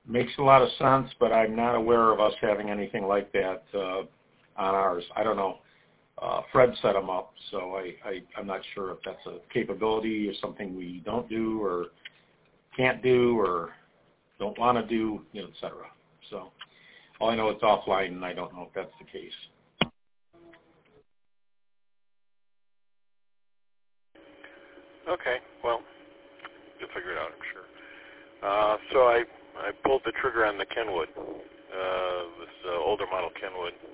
Makes a lot of sense, but I'm not aware of us having anything like that on ours. I don't know. Fred set them up, so I'm not sure if that's a capability or something we don't do or can't do or don't want to do, et cetera. So all I know it's offline, and I don't know if that's the case. Okay, well, you'll figure it out, I'm sure. So I pulled the trigger on the Kenwood, this older model Kenwood.